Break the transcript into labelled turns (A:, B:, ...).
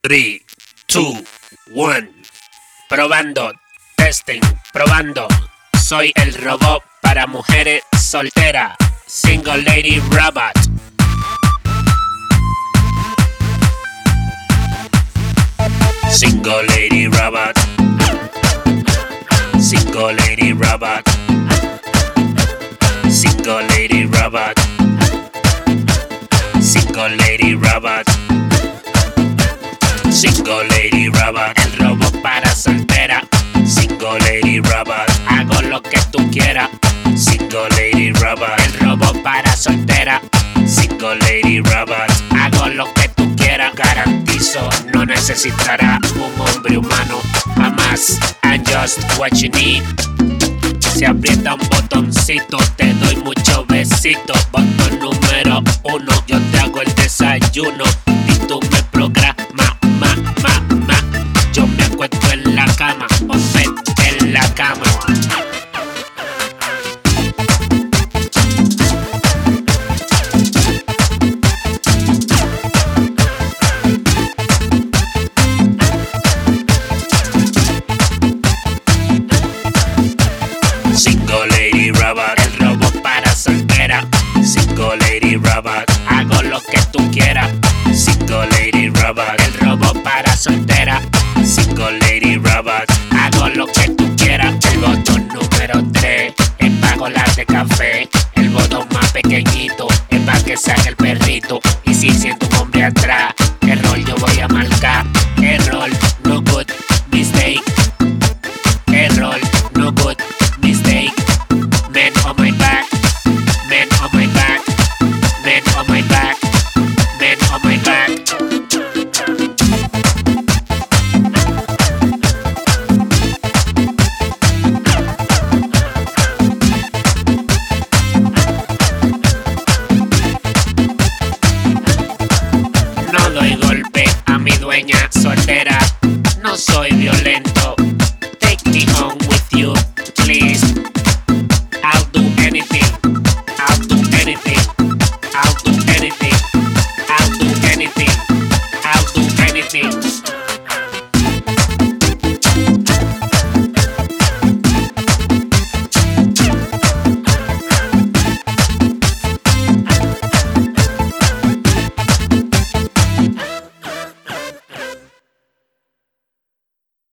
A: 3, 2, 1. Probando, testing, probando. Soy el robot para mujeres solteras. Single Lady Robot. Single Lady Robot. Single Lady Robot. Single Lady Robot. Single Lady Robot. Single Lady Robot. El robot para soltera. Single Lady Robot. Hago lo que tú quieras. Single Lady Robot. El robot para soltera. Single Lady Robot. Hago lo que tú quieras. Garantizo, no necesitará un hombre humano jamás. I'm just what you need. Si aprieta un botoncito, te doy muchos besitos. Botón número 1, yo te hago el desayuno y tú me programas, Yo me acuesto en la cama, en la cama. Single Lady Robot, el robot para soltera. Single Lady Robot, hago lo que tú quieras. Single Lady Robot, el robot para soltera. Single Lady Robot, hago lo que tú quieras. El botón número 3 es para colar de café. El botón más pequeñito es para que saque el